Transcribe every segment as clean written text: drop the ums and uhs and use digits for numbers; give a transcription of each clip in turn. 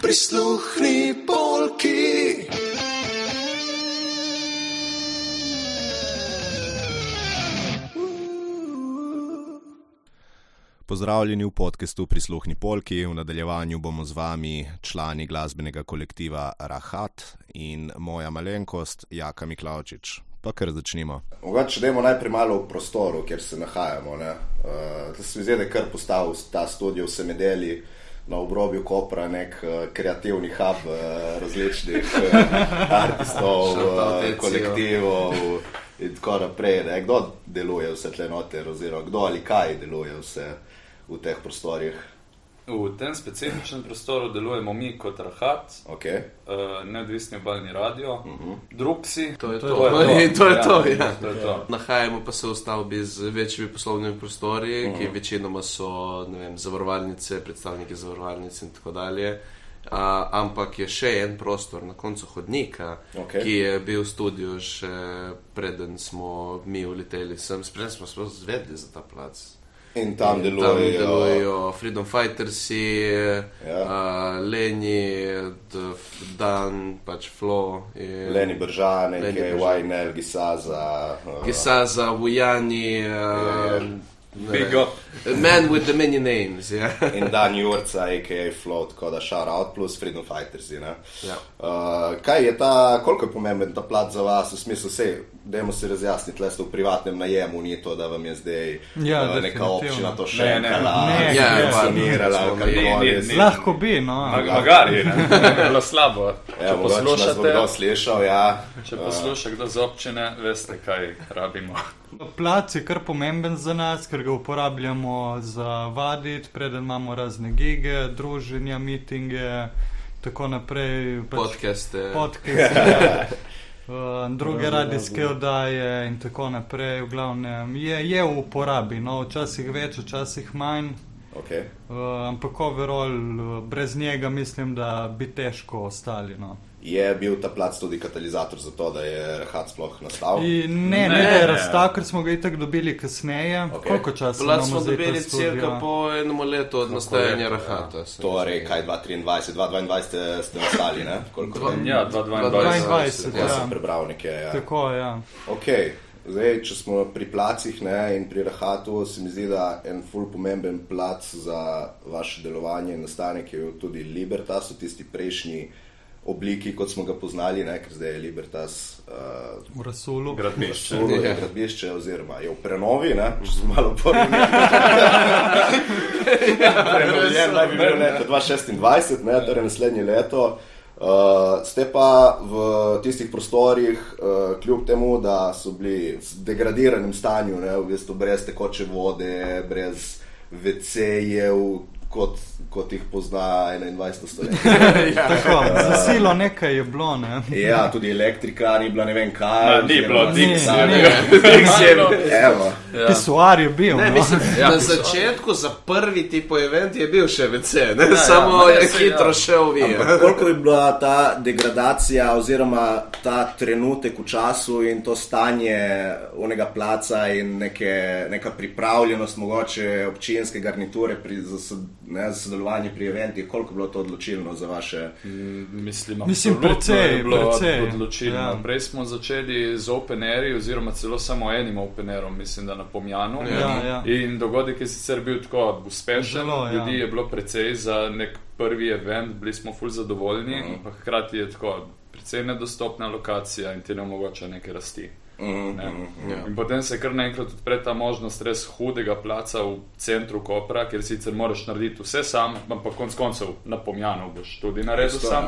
Prisluhni polki. Pozdravljeni v podcastu Prisluhni polki. V nadaljevanju bomo z vami člani glasbenega kolektiva Rahat in moja malenkost Jaka Miklavčič. Pa kar začnimo. Mogoče dajmo najprej malo v prostoru, kjer se nahajamo. To se mi zdi, da je kar postavil ta studio v Semedeli na obrobju Kopra, nek kreativni hub različnih artistov, kolektivov in tako naprej. Kdo deluje vse tle noter, oziroma kdo ali kaj deluje vse v teh prostorih? V tem specifičnem prostoru delujemo mi kot Rahat, Okay. Neodvisni obalni radio, Druksi. To je to. Nahajamo pa se v stavbi z večjimi poslovnimi prostori, ki večinoma so, ne vem, zavarovalnice, predstavniki zavarovalnic in tako dalje. Ampak je še en prostor na koncu hodnika, ki je bil v studiu še preden smo mi uleteli sem. Sprem smo zvedli za ta plac. In tam delujejo Freedom Fightersi, Leni, Dan, pač Flo. Leni Bržane, Wajnel, Gisaza, Vujani, Big up. Man with the many names, In Dan Jurca, a.k.a. Flo, tako da shout out plus Freedom Fightersi, ne? Ja. Kaj je koliko je pomemben ta plac za vas, v smislu, dajmo se razjasniti, le ste v privatnem najemu, ni to, da vam je zdaj neka občina to še funkcionirala, lahko bi, no. Magari, ne bilo slabo. Če poslušate, če posluša kdo z občine, veste, kaj rabimo. Plac je kar pomemben za nas, ker ga uporabljamo za vaditi, preden imamo razne gige, druženja, mitinge, tako naprej. Podcaste. Druge radijske oddaje in tako naprej. V glavnem je v uporabi, no, včasih več, včasih manj. Okay. Ampak overall, brez njega mislim, da bi težko ostali, no. Je bil ta plac tudi katalizator za to, da je Rahat sploh nastal? Ne, da je razstav, ker smo ga itak dobili kasneje. Koliko časa imamo zdaj ta studio? Plac smo dobili cirka po enem letu od nastajanja Rahata. Torej, kaj 2023 ste nastali, ne? 2022. Sem prebral nekaj, Tako, ja. Ok, zdaj, če smo pri placih, ne, in pri Rahatu, se mi zdi, da en ful pomemben plac za vaše delovanje in nastanek je tudi Libertas, v tisti prejšnji obliki, kot smo ga poznali, ne, ker zdaj je Libertas v Rasulu. Gradbišče, oziroma je v prenovi, ne, če smo malo prenovljen, naj bi bil leta 2026, ne, torej naslednje leto. Ste pa v tistih prostorih, kljub temu, da so bili v degradiranem stanju, ne, v bistvu brez tekoče vode, brez WC-jev, kot jih pozna 21. stoletje. Tako, za silo nekaj je bilo, ne? Ja, tudi elektrika ni bila ne vem kaj. Ni bilo, Pisuar je bil, ne, mislim, na začetku za prvi tipo event je bil še WC, ne? Samo je hitro še uvijel. Koliko je bila ta degradacija oziroma ta trenutek v času in to stanje onega placa in neka pripravljenost mogoče občinske garniture za sodelovanje pri eventih, koliko je bilo to odločilno za vaše? Mislim precej odločilno. Ja. Prej smo začeli z open airi oziroma celo samo enim open airom, mislim, da na Pomjanu. Ja. In dogodek je sicer bil tako uspešen, ljudi je bilo precej za nek prvi event, bili smo ful zadovoljni, pa hkrati je tako precej nedostopna lokacija in ti ne omogoča neke rasti. In potem se kar naenkrat odpre ta možnost res hudega placa v centru Kopra, kjer sicer moraš narediti vse sam, ampak konc koncev na Pomjanu boš tudi naredil sam.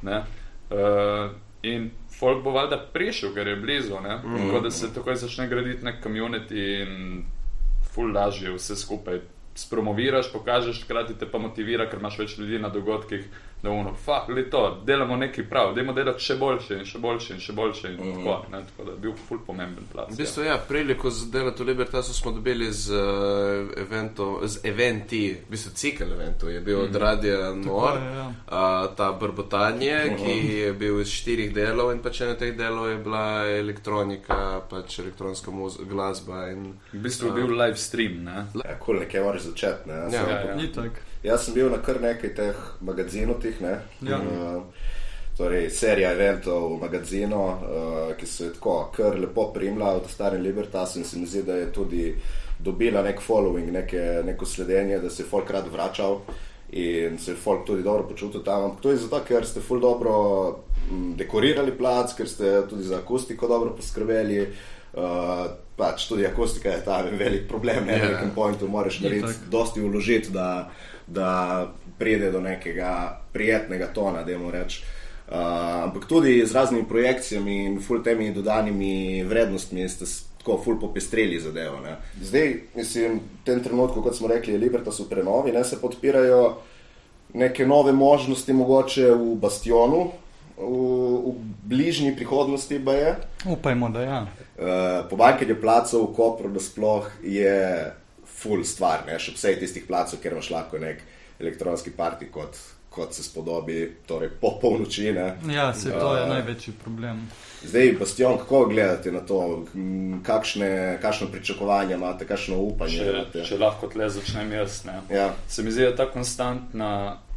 In folk bo valjda prišel, ker je blizu, tako da se takoj začne graditi nek community in ful lažje vse skupaj spromoviraš, pokažeš, hkrati te pa motivira, ker imaš več ljudi na dogodkih, da delamo nekaj prav, dajmo delati še boljše in še boljše in še boljše in tako da je bil ful pomemben plac. V bistvu, priliko za delati v Libertasu smo dobili z eventi, v bistvu cikl eventov je bil od Radia Nor, ta Brbotanje, ki je bil iz 4 delov in pač eno teh delov je bila elektronika, pač elektronska glasba in... V bistvu je bil live stream, ne? Nekaj moraš moraš začeti. Jaz sem bil na kar nekaj teh magazinotih, torej serija eventov magazino, ki so je tako kar lepo primla v Starem Libertasu in se mi zdi, da je tudi dobila nek following, neko sledenje, da se je folk rad vračal in se je folk tudi dobro počutil tam. Ampak to je zato, ker ste ful dobro dekorirali plac, ker ste tudi za akustiko dobro poskrbeli. Pač tudi akustika je tam velik problem, na nekem pointu moraš narediti dosti vložiti, da pride do nekega prijetnega tona, dajmo reči. Ampak tudi z raznimi projekcijami in ful temi dodanimi vrednostmi ste tako ful popestreli zadevo. Zdaj, mislim, v tem trenutku, kot smo rekli, je Libertas v prenovi, se podpirajo neke nove možnosti mogoče v Bastionu, v bližnji prihodnosti ba je. Upajmo, da ja. Pomanjkanje placov v Kopru nasploh je ful stvar, še vsej tistih placov, kjer imaš lahko nek elektronski party, kot se spodobi, torej po polnoči. Ja, to je največji problem. Zdaj, Bastion, kako gledate na to? Kakšno pričakovanje imate, kakšno upanje imate? Če lahko tle začnem jaz, se mi zdi, da ta konstantna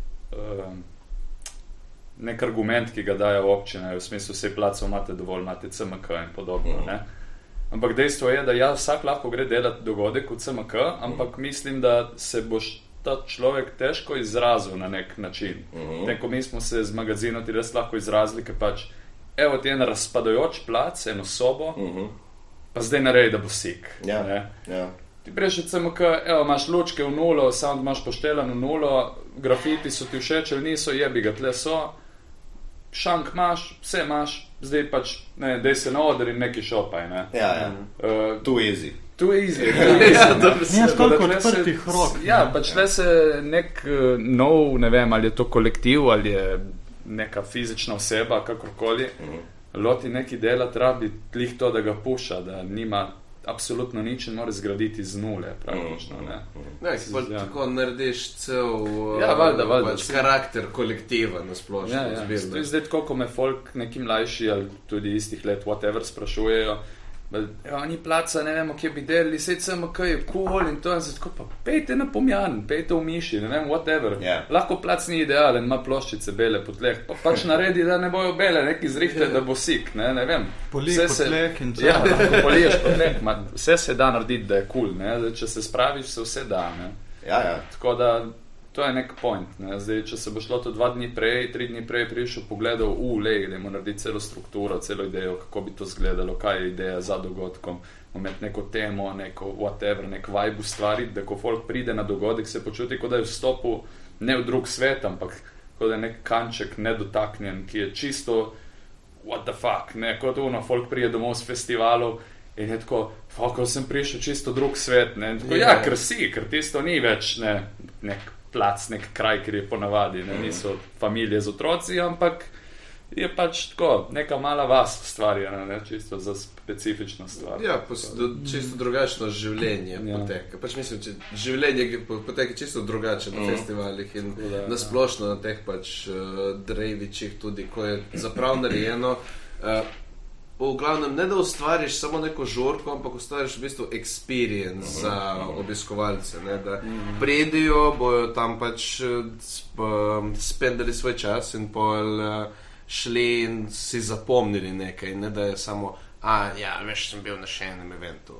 nek argument, ki ga daje občina, v smislu vsej placov imate dovolj, imate CMK in podobno. Ampak dejstvo je, da vsak lahko gre delati dogodek v CMK, ampak mislim, da se boš ta človek težko izrazil na nek način. Ko mi smo se z magazinoti res lahko izrazili, ker pač evo ti en razpadajoč plac, eno sobo, pa zdaj naredi, da bo sik. Ti prejši CMK, evo, imaš lučke v nulo, sound imaš poštelan v nulo, grafiti so ti všeč ali niso, jebi ga, tle so, šank imaš, vse imaš, zdaj pač, dej se na oder in neki šopaj, Too easy. Too easy. Nimaš toliko odprtih rok. Ja, pač tle se nek nov, ne vem, ali je to kolektiv, ali je neka fizična oseba, kakorkoli, loti neki delati, rabi tlih to, da ga puša, da nima absolutno nič in mora zgraditi z nule, praktično. Tako narediš cel karakter kolektiva na splošno. Zdaj, koliko me folk neki mlajši ali tudi istih let, whatever, sprašujejo, ni placa, ne vemo, kje bi delili, sej CMK je cool in to, in zato pa pejte na Pomjan, pejte v Miši, ne vem, whatever. Lahko plac ni idealen, ima ploščice bele po tleh, pa pač naredi, da ne bojo bele, neki zrihte, da bo sik, ne vem. Polij po tleh in čas. Ja, lahko poliješ po tleh, vse se da narediti, da je cool, če se spraviš, se vse da, Tako da, to je nek point, Zdaj, če se bo šlo to 2 dni prej, 3 dni prej prišel, pogledal, dajmo narediti celo strukturo, celo idejo, kako bi to izgledalo, kaj je ideja za dogodkom, imeti neko temo, neko whatever, nek vibe ustvariti, da ko folk pride na dogodek, se počuti, kot da je vstopil ne v drug svet, ampak kot da je nek kanček nedotaknjen, ki je čisto what the fuck, kot folk pride domov s festivalov in je tako, ko sem prišel čisto drug svet, tako, ker si, ker tisto ni več nek plac, nek kraj, kjer je ponavadi, niso familije z otroci, ampak je pač tako, neka mala vas ustvarjena, čisto za specifično stvar. Ja, čisto drugačno življenje poteka. Pač mislim, življenje poteka čisto drugače na festivalih in nasplošno na teh pač drejvičih tudi, ko je zaprav narejeno. V glavnem, ne da ustvariš samo neko žurko, ampak ustvariš v bistvu experience za obiskovalce, da pridijo, bojo tam pač spendali svoj čas in pol šli in si zapomnili nekaj, ne da je samo, veš, sem bil na še enem eventu.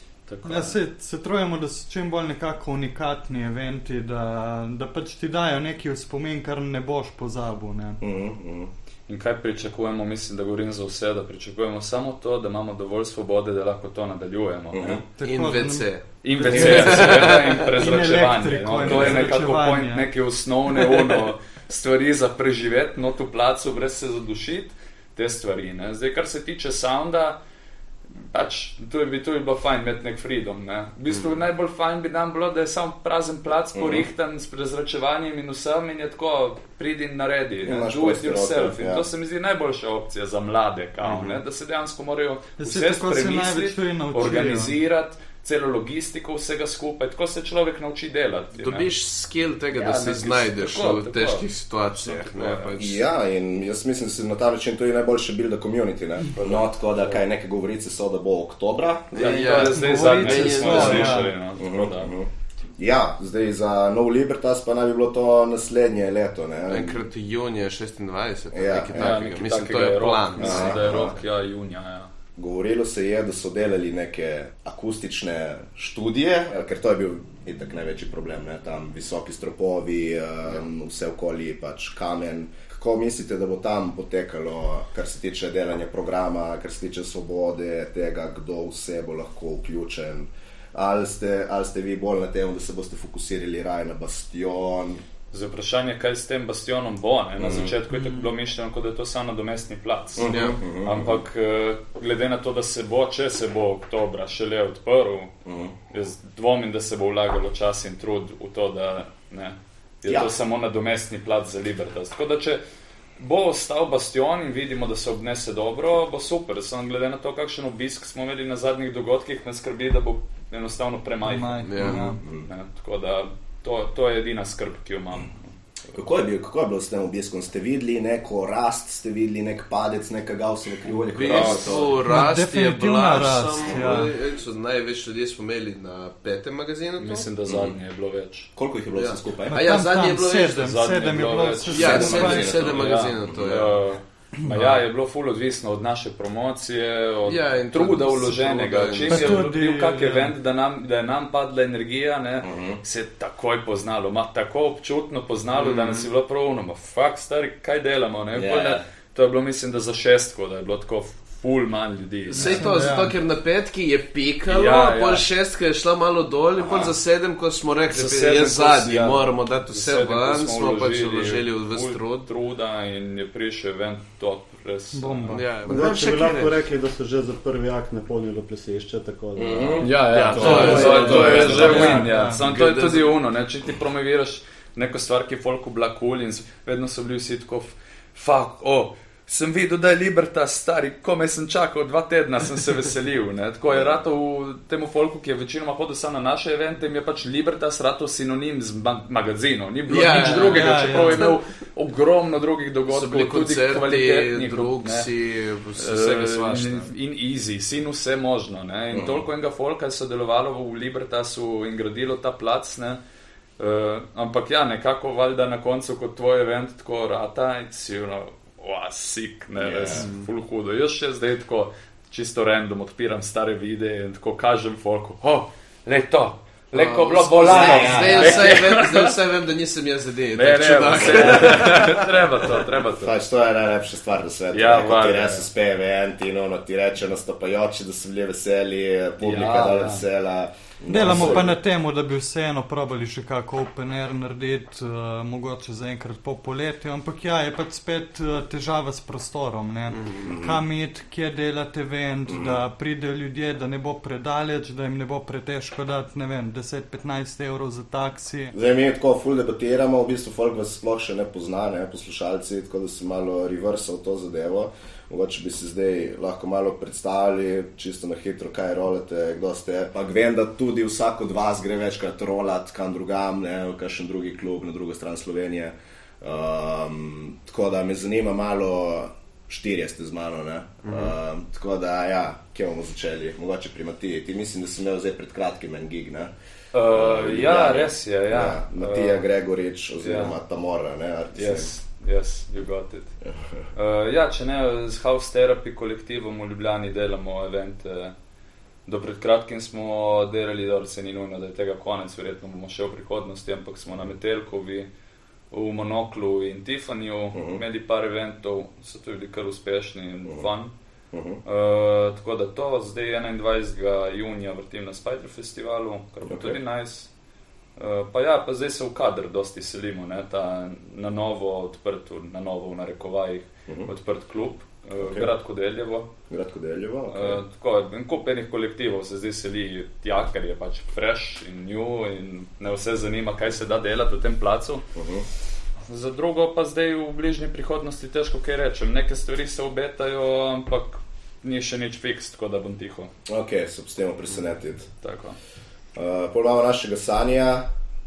Se trujemo, da so čim bolj nekako unikatni eventi, da pač ti dajo neki v spomin, kar ne boš pozabil, In kaj pričakujemo? Mislim, da govorim za vse, da pričakujemo samo to, da imamo dovolj svobode, da lahko to nadaljujemo. In WC. In WC, seveda, in prezračevanje. To je nekako point, neke osnovne stvari za preživeti, v placu, brez se zadušiti, te stvari. Zdaj, kar se tiče sounda, pač, to bi bilo fajn imeti nek freedom, V bistvu najbolj fajn bi nam bilo, da je sam prazen plac porihtan s prezračevanjem in vsem in je tako, pridi in naredi, do it yourself. In to se mi zdi najboljša opcija za mlade, da se dejansko morajo vse premisliti, organizirati, celo logistiko vsega skupaj, tako se človek nauči delati. Dobiš skill tega, da se znajdeš v težkih situacijah. Ja, in jaz mislim, da se na ta način tudi najboljše builda community, tako da kaj neke govorice so, da bo oktobra. Zdaj zadnje smo slišali. Ja, zdaj za nov Libertas pa naj bi bilo to naslednje leto. Ne? Enkrat junija 26, Ja, nekaj ja, takega. Mislim, to je plan. Mislim, da je rok, junija, Govorilo se je, da so delali neke akustične študije, ker to je bil itak največji problem, ne? Tam visoki stropovi, vse okoli pač kamen. Kako mislite, da bo tam potekalo, kar se tiče delanja programa, kar se tiče svobode, tega, kdo vse bo lahko vključen? Ali ste vi bolj na tem, da se boste fokusirali raje na bastion? Za vprašanje, kaj s tem bastionom bo, ne? Na začetku je tako bilo mišljeno, kot da je to samo nadomestni plac. Ampak glede na to, da se bo, če se bo oktobra šele odprl, jaz dvomim, da se bo vlagalo čas in trud v to, da ne, je to samo nadomestni plac za Libertas. Tako da, če bo ostal bastion in vidimo, da se obnese dobro, bo super. Samo glede na to, kakšen obisk smo imeli na zadnjih dogodkih, me skrbi, da bo enostavno premajhen. Tako da to je edina skrb, ki jo imam. Kako je bilo s tem obiskom? Ste videli neko rast, ste videli nek padec, nekega vsega krivulja? V bistvu rast je bila rast, največ ljudi smo imeli na 5. magazinu. Mislim, da zadnje je bilo več. Koliko jih je bilo vse skupaj? Zadnje je bilo več. 7 je bilo več. 7 magazinov to je. Je bilo ful odvisno od naše promocije, od truda vloženega. Čim je bil kak event, da je nam padla energija, se je takoj poznalo, tako občutno poznalo, da nas je bilo pravno, fakt stari, kaj delamo, To je bilo, mislim, da za 6, da je bilo tako ful manj ljudi. Sej to, zato ker na 5 je pikalo, pol 6 je šla malo dol in pol za 7, ko smo rekli, je zadnji, moramo dati vse ven, smo pač vložili v trud. Truda in je prišel event top, res. Bomba. Če bi lahko rekli, da so že za prvi akt napolnilo plesišče, tako da... To je že win, Samo to je tudi ono, če ti promoviraš neko stvar, ki je folku bila cool in vedno so bili vsi tako, sem videl, da je Libertas stari, komaj sem čakal, 2 tedna sem se veselil. Tako je rato v temu folku, ki je večinoma hodil samo na naše evente, in je pač Libertas rato sinonim z magazinom. Ni bilo nič drugega, čeprav je imel ogromno drugih dogodkov, tudi kvalitetnih. Vsega svašta. In easy, sin vse možno. In toliko enega folka je sodelovalo v Libertasu in gradilo ta plac, ampak nekako valjda na koncu, kot tvoj event tako rata, si sik, res, ful hudo. Jaz še zdaj tako čisto random odpiram stare videe in tako kažem folku, leko bilo bolano. Zdaj vse vem, da nisem jaz zadej. Treba to. Pač to je najlepša stvar na svetu. Ko ti res uspe event in ti reče nastopajoči, da so bili veseli, publika da vesela. Delamo pa na temu, da bi vseeno probali še kako open air narediti, mogoče zaenkrat po poletju, ampak je pač spet težava s prostorom, kam iti, kje delati event, da pridejo ljudje, da ne bo predaleč, da jim ne bo pretežko dati, 10-15 evrov za taksi. Zdaj mi tako ful debatiramo, v bistvu folk vas sploh še ne pozna, poslušalci, tako da se malo reversal to zadevo. Mogoče bi se zdaj lahko malo predstavili, čisto na hitro, kaj rolate, kdo ste. Pa vem, da tudi vsak od vas gre večkrat rolat kam drugam, v kakšen drugi klub, na drugo stran Slovenije. Tako da me zanima malo, 4 ste z mano, tako da, kje bomo začeli? Mogoče pri Matiji. Ti mislim, da sem imel zdaj pred kratkim en gig, res je, Matija Gregorič oziroma Tamora, artist. Yes, you got it. Če ne, z House Therapy kolektivom v Ljubljani delamo evente. Do pred kratkim smo delali, da se ni nujno, da je tega konec, verjetno bomo še v prihodnosti, ampak smo na Metelkovi, v Monoklu in Tiffanyju imeli par eventov, so tudi kar uspešni in fun. Tako da to, zdaj 21. junija vrtim na Spider Festivalu, kar bo tudi nice. Pa zdaj se v kader dosti selimo, ta na novo odprt, na novo v narekovajih odprt klub, Grad Kodeljevo. Tako, en kup enih kolektivov se zdaj seli tja, ker je pač fresh in new in ne vse zanima, kaj se da delati v tem placu. Za drugo pa zdaj v bližnji prihodnosti težko kaj rečem. Neke stvari se obetajo, ampak ni še nič fiks, tako da bom tiho. Ok, se obstemo presenetiti. Tako. Pol imamo našega Sanja,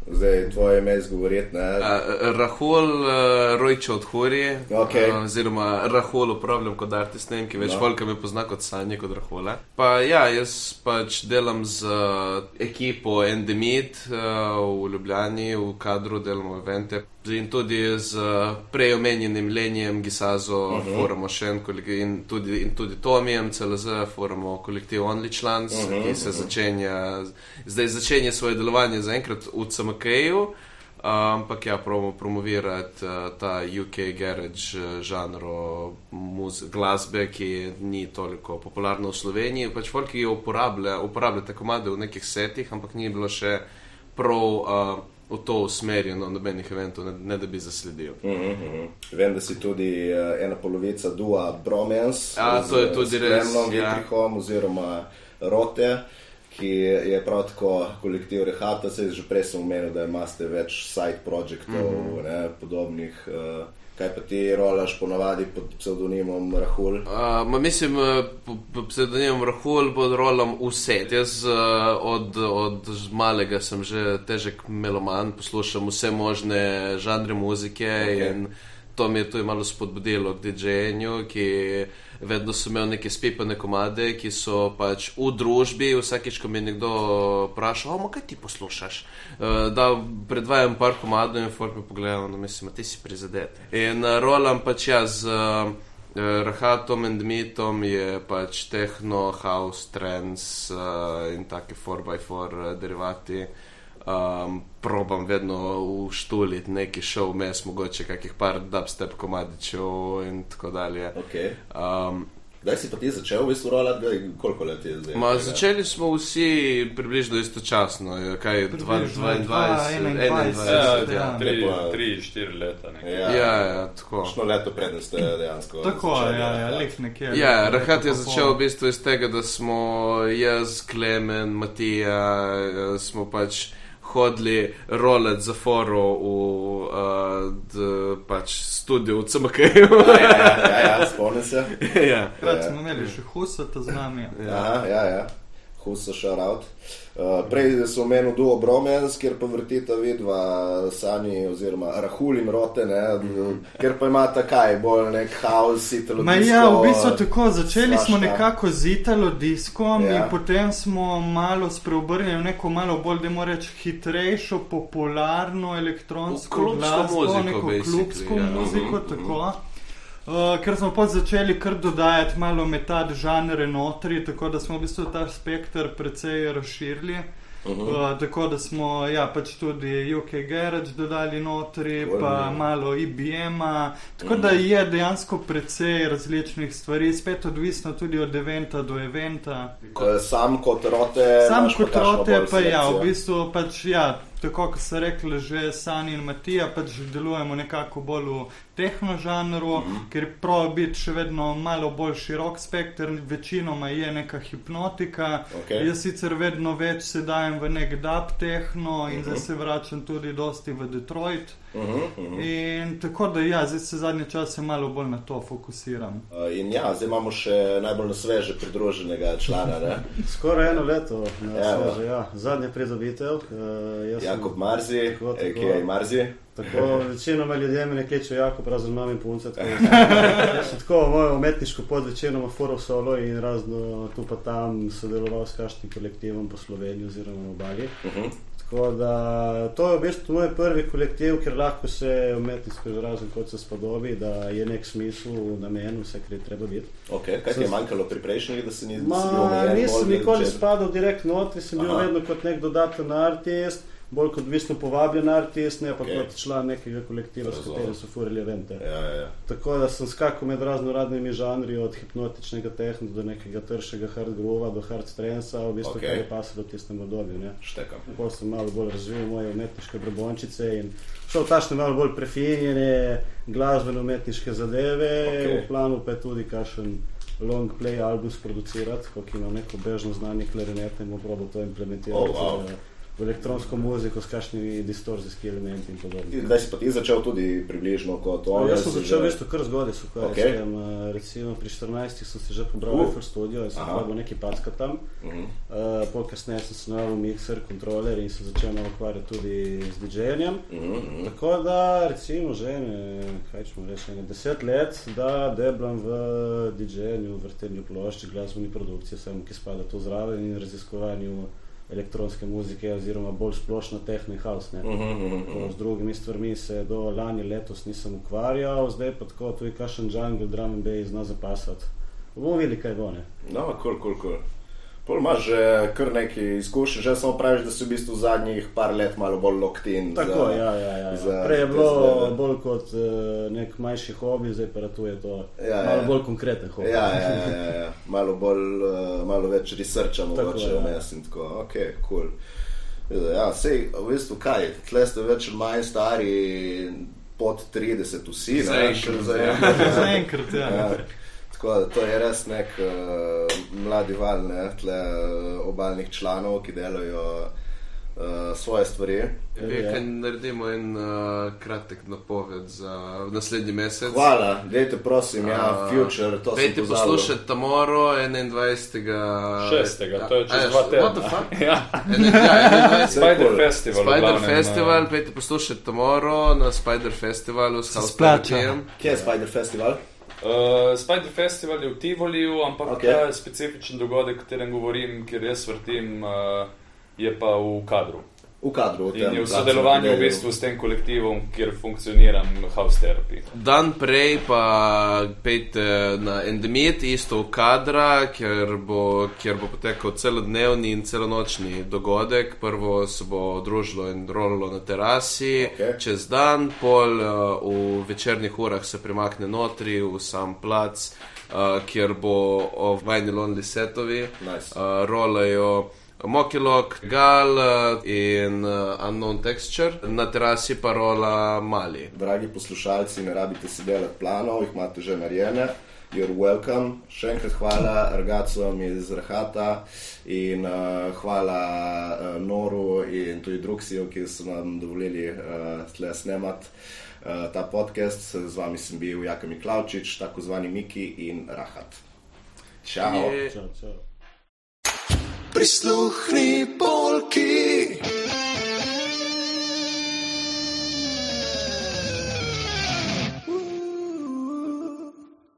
Zdaj, tvoje ime izgovoriti, ne? Rahul Rojčo od Hurije, oziroma Rahul upravljam kot artist name, ki več volka me pozna kot Sanje, kot Rahula. Pa ja, jaz pač delam z ekipo Endemit v Ljubljani, v kadru delamo evente. In tudi z prej omenjenim Lenijem Gisazo foramo še in tudi Tomijem CLZ foramo kolektiv Only Chance, ki se začenja svoje delovanje zaenkrat v CMK-ju, ampak ja, probamo promovirati ta UK garage žanro glasbe, ki ni toliko popularna v Sloveniji. Pač folk, ki uporablja te komade v nekih setih, ampak ni bilo še prav v to usmerjeno nobenih eventov, ne da bi zasledil. Vem, da si tudi ena polovica dua Bromance to je tudi res, Vetrihom oziroma Rote, ki je prav tako kolektiv Rehata. Že prej sem omenil, da imate več side projektov, podobnih. Kaj pa ti rolaš ponavadi pod pseudonimom Rahul? Mislim, pod pseudonimom Rahul rolam vse. Jaz od malega sem že težek meloman, poslušam vse možne žanre muzike in to mi je tudi malo spodbudilo k DJ-enju, ki vedno so imel neke spipane komade, ki so pač v družbi, vsakič, ko mi nekdo vprašal, kaj ti poslušaš? Da predvajam par komadov in folk me pogledam, mislim, ti si prizadet. In rolam pač jaz z Rahatom, Endemitom je pač techno, house, trance in take 4x4 derivati. Probam vedno uštuliti neki šov mes, mogoče kakih par dubstep komadičev in tako dalje. Kdaj si pa ti začel v bistvu rolati? Koliko let je zdaj? Začeli smo vsi približno istočasno. Kaj, 22, 3-4 leta. Ja, tako. Šlo leto predem ste dejansko. Tako, lek nekje. Ja, Rahat je začel v bistvu iz tega, da smo jaz, Klemen, Matija, smo pač hodili rolati za foro v pač studio v CMK-ju. Spomnim se. Krat smo imeli še Husata z nami. Ja. Husa, shout out. Prej sem omenil duo Bromance, kjer pa vrtita vidva Sani oziroma Rahul in Rote, kjer pa imata kaj, bolj nek house, italo disco. Ja, v bistvu tako, začeli smo nekako z italo diskom in potem smo malo spreobrnili neko malo bolj, da moramo reči, hitrejšo, popularno elektronsko glasbo, neko klubsko muziko, tako. Ker smo pa začeli kar dodajati malo metad žanre notri, tako da smo v bistvu ta spektr precej razširili. Tako da smo pač tudi UK Garage dodali notri, pa malo IBM-a, tako da je dejansko precej različnih stvari, spet odvisno tudi od eventa do eventa. Sam kot Rote? Sam kot Rote pa v bistvu pač tako, kot so rekli že Sani in Matija, pač delujemo nekako bolj v tehno žanru, ker prav biti še vedno malo bolj širok spektr, večinoma je neka hipnotika. Jaz sicer vedno več se dajem v nek dub tehno in zdaj se vračam tudi dosti v Detroit. In tako da zdaj se zadnje čase malo bolj na to fokusiram. In zdaj imamo še najbolj sveže pridruženega člana, ne? Skoraj eno leto sveže, zadnja pridobitev. Jakob Marzi, a.k.a. Marzi. Tako, večinoma ljudje me ne kličejo Jakob, razen imam in punce. Tako, mojo umetniško pod večinoma furov solo in razno tu pa tam sodeloval s kakšnim kolektivom po Sloveniji oziroma na Obali. Tako da, to je v bistvu moj prvi kolektiv, ker lahko se umetniško izrazim, kot se spodobi, da je nek smisel v namenu, vse, kar je treba biti. Kaj ti je manjkalo pri prejšnjih, da si bil omejen? Nisem nikoli spadal direkt notri, sem bil vedno kot nek dodaten artist, bolj kot visno povabljen artist, ne pa kot član nekega kolektiva, s katerim so furili evente. Tako da sem skakal med raznoradnimi žanri, od hipnotičnega tehno do nekega tršega hard groova, do hard tranca, v bistvu kar je pasilo v tistem obdobju. Tako sem malo bolj razvil moje umetniške brbončice in šel tašne malo bolj prefinjene glasbene umetniške zadeve, v planu pa je tudi kakšen long play album sproducirati, ko imam neko bežno znanje klarinete in bom probal to implementirati v elektronsko muziko s kakšnimi distorzijski elementi in podobno. Kdaj si pa ti začel tudi približno kot on? Jaz sem začel veste kar zgodaj se ukvarjati s tem. Recimo pri 14 sem se že pobral v FL Studio in sem pojabil nekaj packa tam. Pol kasneje sem se navil mixer, kontroler in sem začel malo ukvarjati tudi z DJ-enjem. Tako da recimo že kaj ćemo reči, 10 let, da deblam v DJ-enju, vrtenju plošč, glasbeni produkciji, samo ki spada to zraven in raziskovanju elektronske muzike oziroma bolj splošno techno in house. Z drugimi stvarmi se do lani letos nisem ukvarjal, zdaj pa tako tudi kakšen jungle, drum and bass zna zapasati. Bomo videli, kaj bo, ne? No, cool. Pol imaš že kar nekaj izkušenj, že samo praviš, da si v bistvu zadnjih par let malo bolj locked in. Tako, ja. Prej je bilo bolj kot nek manjši hobi, zdaj pa tu je to malo bolj konkreten hobi. Ja. Malo več researcha mogoče vmes in tako. Ok, cool. Ja, sej, v bistvu kaj, tle ste več manj stari pod 30 vsi, ne? Zaenkrat, ja. Tako da to je res nek mladi val, ne, tle obalnih članov, ki delajo svoje stvari. Kaj naredimo en kratek napoved za naslednji mesec. Hvala, dejte prosim, Future, to sem pozabil. Pejte poslušati Tamoro 21. 6. To je čez 2 tedna. What the fuck? Ja. Spider Festival. Spider Festival, pejte poslušati Tamoro na Spider Festivalu s House Partyjem. Kje je Spider Festival? Spider Festival je v Tivoliju, ampak ta specifičen dogodek, o katerem govorim, kjer jaz vrtim, je pa v kadru. V kadru. In je v sodelovanju v bistvu s tem kolektivom, kjer funkcioniram House Therapy. Dan prej pa pejte na Endemit, isto v kadra, kjer bo potekal celodnevni in celonočni dogodek. Prvo se bo družilo in rolilo na terasi, čez dan, pol v večernih urah se premakne notri v sam plac, kjer bo vajni lonely setovi, rolajo Mokilok, Gal in Unknown Texture, na terasi pa rola Mali. Dragi poslušalci, ne rabite si delati planov, jih imate že narejene. You're welcome. Še enkrat hvala Ragacom iz Rahata in hvala Noru in tudi Druksiju, ki so nam dovolili tle snemati ta podcast. Z vami sem bil Jaka Miklavčič, tako zvani Miki in Rahat. Čau. Prisluhni